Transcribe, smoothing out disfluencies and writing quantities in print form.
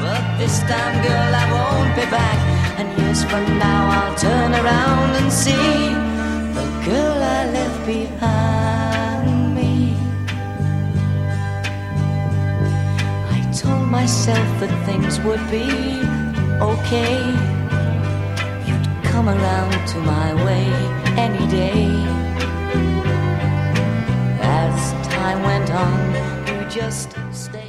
But this time, girl, I won't be back. And years from now, I'll turn around and see the girl I left behind me. I told myself that things would be okay. You'd come around to my way any day. As time went on, you just stayed.